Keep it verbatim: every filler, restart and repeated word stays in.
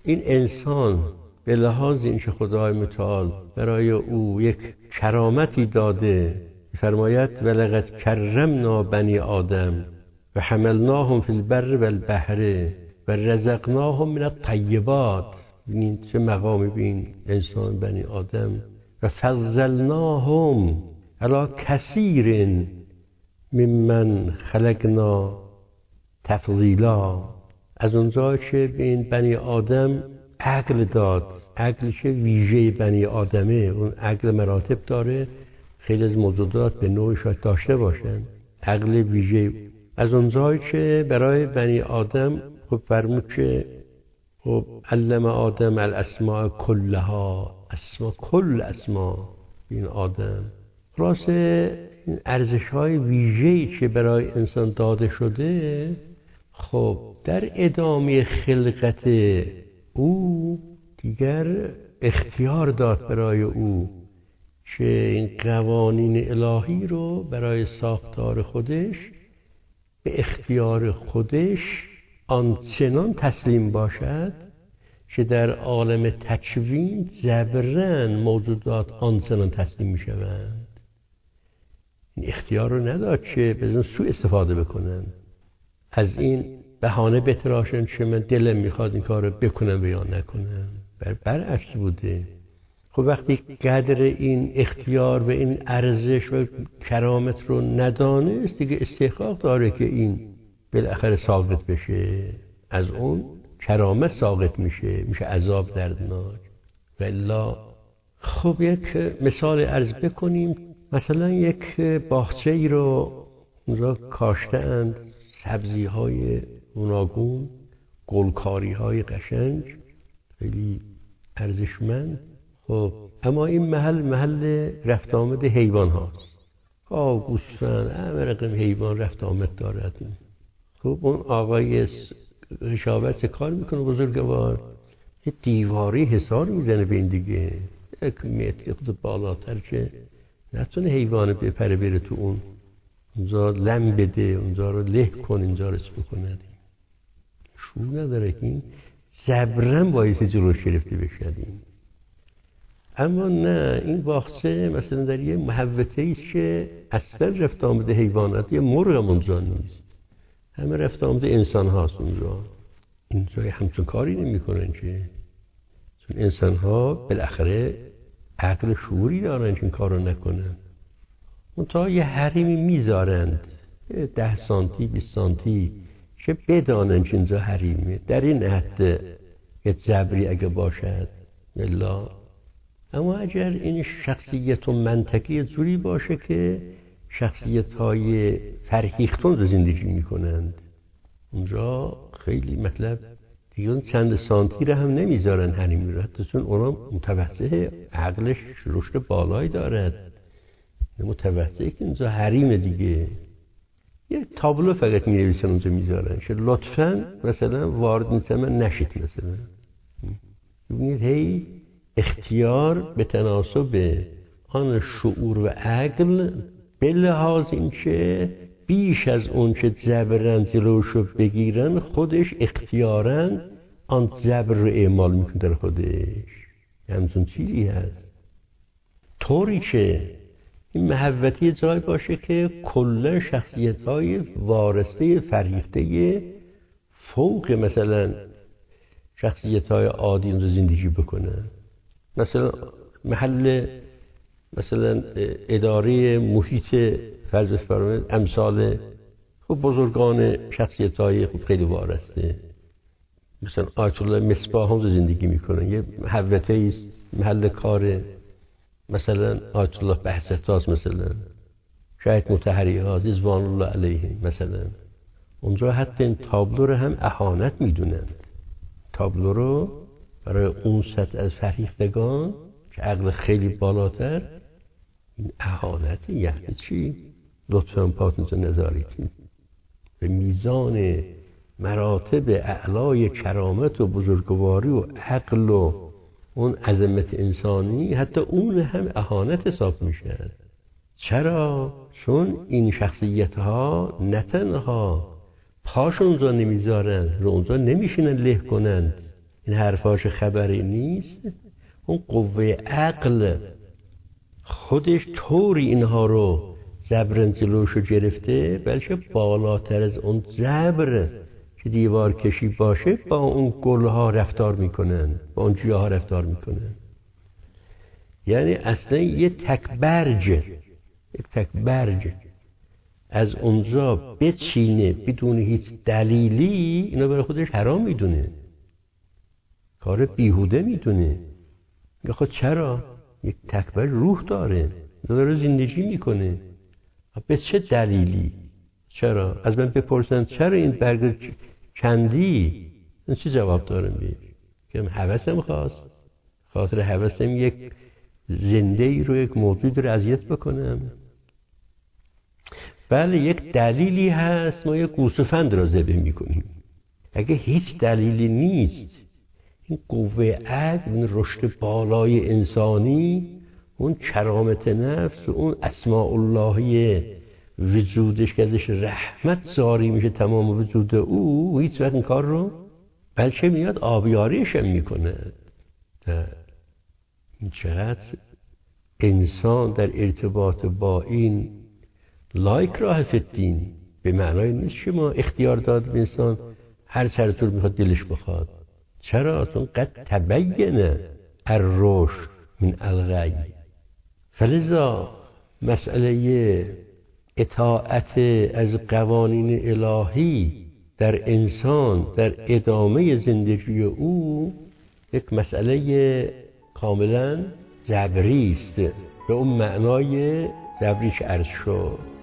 این انسان به لحاظ اینکه خدای متعال برای او یک کرامتی داده، فرماید ولقد کرمنا بنی آدم و حملناهم فی البر و البحر و رزقناهم من الطیبات. ببینید چه مقامی بین انسان بنی آدم. و فضلناهم علی کثیر ممن خلقنا تفضیلا. از اونجا که به این بنی آدم عقل داد، عقلش ویژه بنی آدمه، اون عقل مراتب داره، خیلی از موجودات به نوعی شاید داشته باشن عقل ویژه. از اونجایی که برای بنی آدم خب فرمود که خب علم آدم الاسماء کلها، اسما کل اسما این آدم. خلاصه این ارزش های ویژه‌ای که برای انسان داده شده، خب در ادامه خلقت او دیگر اختیار داد برای او که این قوانین الهی رو برای ساختار خودش به اختیار خودش آنچنان تسلیم باشد که در عالم تکوین جبران موجودات آنچنان تسلیم می شوند. این اختیار رو نداد که بزن سوء استفاده بکنن، از این بهانه بتراشن که من دلم میخواد این کار رو بکنم و یا نکنم. بر برعکس بوده. خب وقتی قدر این اختیار و این ارزش و کرامت رو ندانست، دیگه استحقاق داره که این بالاخره ساقط بشه. از اون کرامت ساقط میشه، میشه عذاب دردناک. و الا خب یک مثال عرض بکنیم. مثلا یک باغچه ای رو اونجا کاشته‌اند، سبزی های گوناگون، گلکاری های قشنگ، خیلی ارزشمند. خب اما این محل محل رفت آمد حیوان هاست. آه گوسفند، همه رقم حیوان رفت آمد دارد. خب اون آقای رشاوت کار میکنه بزرگوار، یه دیواری حصار میزنه به این دیگه، یک متر خود بالاتر که نتونه حیوان بپره بره تو اون، اونجا لم بده، اونجا رو له کن، اینجا رو اسم کنه. شو نداره که این جبرن باعث جلوش گرفته بشدیم. اما نه، این باغچه مثلا در یه محوطه ایست که اصلا رفت آمده حیوانات، یه مرغ هم اونجا نیست، همه رفت آمده انسان هاست اونجا. اینجا همچون کاری نمی کنن که، چون انسان ها بالاخره عقل شعوری دارن که این کار رو نکنن. منتها یه حریمی میذارند ده سانتی بیست سانتی که بدانن که اینجا حریمه، در این حد یه جبری اگه باشد الا. اما اگر این شخصیت و منطقی جوری باشه که شخصیت های فرهیختون رو زندگی میکنند، اونجا خیلی مطلب دیگه اون چند سانتی رو هم نمیذارن حریمی رو، حتی چون اونا متوسع عقلش رشد بالایی دارد، متوسعه که اینجا حریم دیگه. یه تابلو فقط می نویسن اونجا میذارن که لطفاً مثلا وارد نیست من نشید. مثلا ببینید هی اختیار به تناسب آن شعور و عقل، به لحاظ این که بیش از اون که جبرن جلوشو بگیرن، خودش اختیاراً آن جبر رو اعمال میکنه در خودش. همچون چیزی هست طوری که این محوطی جای باشه که کلا شخصیت‌های وارسته فرهیخته فوق مثلا شخصیت‌های عادی رو زندگی بکنن. مثلا محل مثلا اداره محیط فرض فرمایید امثال خب بزرگان شخصیت‌های خوب خیلی وارسته، مثلا آیت الله مصباح هم زندگی میکنن. یه محوطه‌ای است، محل کار مثلا آیت الله بهزاد مثلا شاید مطهری ها رضوان الله علیه مثلا، اونجا حتی این تابلو رو هم اهانت میدونند. تابلو رو برای اون سطح از فرهیختگان که عقل خیلی بالاتر، این اهانت یعنی چی؟ لطفاً پاتونتو نذارید به میزان مراتب اعلای کرامت و بزرگواری و عقل و اون عظمت انسانی، حتی اون هم اهانت حساب میشه. چرا؟ چون این شخصیت ها نه تنها پاشون اونجا نمیذارن، رو اونجا نمیشینن له کنن، این حرفاش خبری نیست. اون قوه عقل خودش طوری اینها رو زبرن جلوشو گرفته، بلکه بالاتر از اون زبر که دیوار کشی باشه با اون گلها رفتار میکنن، با اون گیاها رفتار میکنن. یعنی اصلا یه تک برج، یک تک برج از اونجا بچینه بدون هیچ دلیلی، اینا برای خودش حرام میدونه، کار بیهوده میدونه. میگه خود چرا؟ یک تک برج روح داره، داره زندگی میکنه، به چه دلیلی؟ چرا؟ از من بپرسن چرا این برگ کندی؟ من چی جواب دارم بید؟ که هوسم خواست، خاطر هوسم یک زنده ای رو، یک موجود رو اذیت بکنم. بله یک دلیلی هست، ما یک گوسفند را ذبح میکنیم. اگه هیچ دلیلی نیست، این قوه عقل، این رشد بالای انسانی، اون کرامت نفس و اون اسماء اللهی وجودش که ازش رحمت جاری میشه تمام وجود او، هیچ وقت این کار رو بلکه میاد آبیاریش هم میکنه. این چقدر انسان در ارتباط با این لایک راه فدین، به معنای نیست که ما اختیار داد به انسان هر چر طور میخواد دلش بخواد. چرا؟ چون قد تبینه الرشد من الغی. فلذا مسئله اطاعت از قوانین الهی در انسان در ادامه زندگی او یک مسئله کاملا جبری است، به اون معنای جبریش عرض شد.